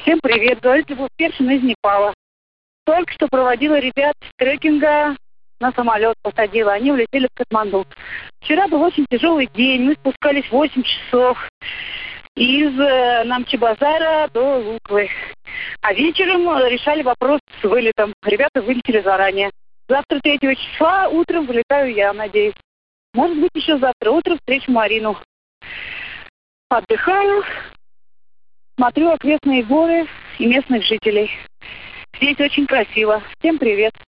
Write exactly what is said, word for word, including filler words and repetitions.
Всем привет, говорит Любовь Першина из Непала. Только что проводила ребят с трекинга на самолет, посадила. Они улетели в Катманду. Вчера был очень тяжелый день. Мы спускались восемь часов из э, Намчи-Базара до Луклы. А вечером решали вопрос с вылетом. Ребята вылетели заранее. Завтра третьего числа утром вылетаю я, надеюсь. Может быть, еще завтра утром встречу Марину. Отдыхаю, смотрю окрестные горы и местных жителей. Здесь очень красиво. Всем привет.